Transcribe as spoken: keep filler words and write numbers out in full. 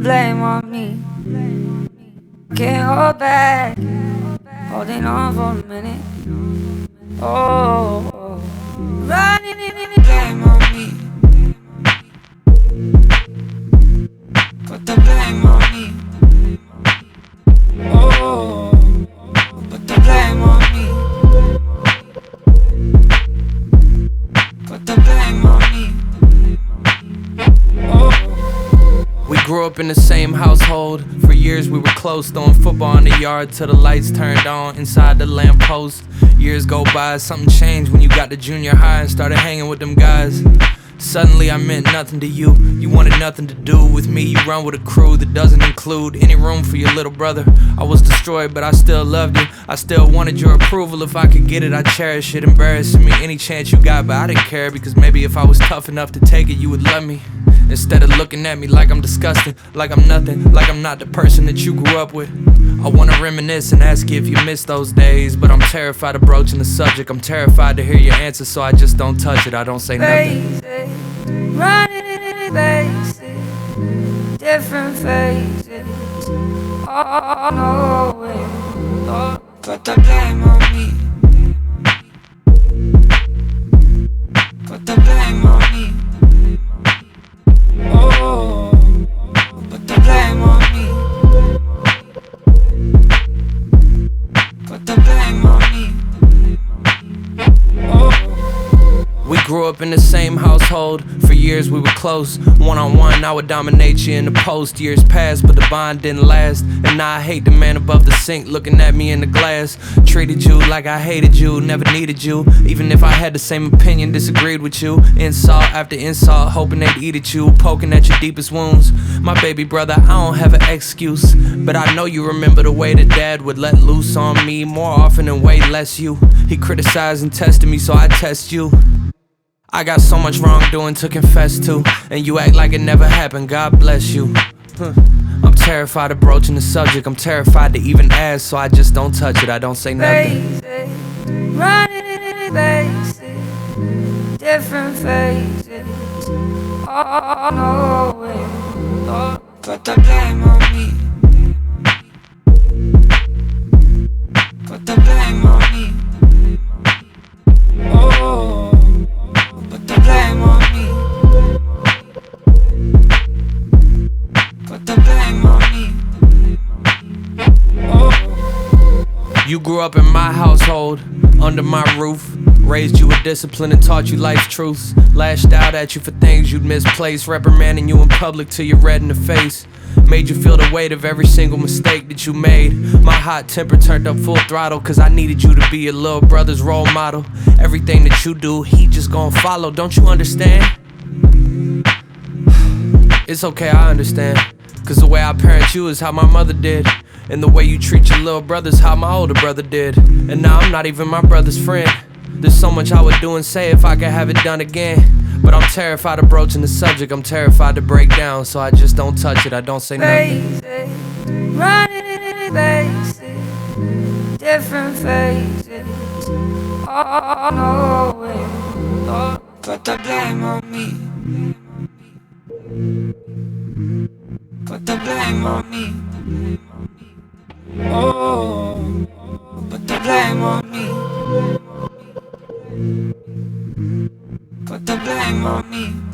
blame on me. Can't hold back, holding on for a minute. Oh, oh. Running in the blame on me. Put the blame on me. Oh, put the blame on me. Put the blame on me. Oh. We grew up in the same household. For years we were close, throwing football in the yard till the lights turned on inside the lamppost. Years go by, something changed when you got to junior high and started hanging with them guys. Suddenly I meant nothing to you. You wanted nothing to do with me. You run with a crew that doesn't include any room for your little brother. I was destroyed, but I still loved you. I still wanted your approval. If I could get it, I'd cherish it. Embarrassing me any chance you got, but I didn't care, because maybe if I was tough enough to take it, you would love me. Instead of looking at me like I'm disgusting, like I'm nothing, like I'm not the person that you grew up with. I wanna reminisce and ask you if you miss those days, but I'm terrified of broaching the subject. I'm terrified to hear your answer, so I just don't touch it. I don't say nothing. Running in places, different phases. Oh no way. Oh, put the blame on me. Put the blame on me. Oh, put the blame on me. Put the blame on me. Oh. We grew up in the same household. For years we were close. One on one, I would dominate you in the post. Years passed, but the bond didn't last. And now I hate the man above the sink looking at me in the glass. Treated you like I hated you, never needed you. Even if I had the same opinion, disagreed with you. Insult after insult, hoping they'd eat at you, poking at your deepest wounds. My baby brother, I don't have an excuse, but I know you remember the way that dad would let loose on me more often and way less you. He criticized and tested me, so I test you. I got so much wrongdoing to confess to, and you act like it never happened. God bless you. Huh. I'm terrified of broaching the subject. I'm terrified to even ask, so I just don't touch it. I don't say nothing. Running in places, different phases. Oh no way. Oh, put the blame on me. Put the blame on me. Oh. Put the blame on me. Put the blame on me. Oh. You grew up in my household, under my roof. Raised you with discipline and taught you life's truths. Lashed out at you for things you'd misplaced, reprimanding you in public till you're red in the face. Made you feel the weight of every single mistake that you made. My hot temper turned up full throttle, cause I needed you to be your little brother's role model. Everything that you do, he just gon' follow, don't you understand? It's okay, I understand, cause the way I parent you is how my mother did, and the way you treat your little brother's how my older brother did. And now I'm not even my brother's friend. There's so much I would do and say if I could have it done again, but I'm terrified of broaching the subject. I'm terrified to break down, so I just don't touch it. I don't say nothing. Running in places, different phases. Oh no way. Oh, put the blame on me. Put the blame on me. Oh, put the blame on me. Put the blame on me.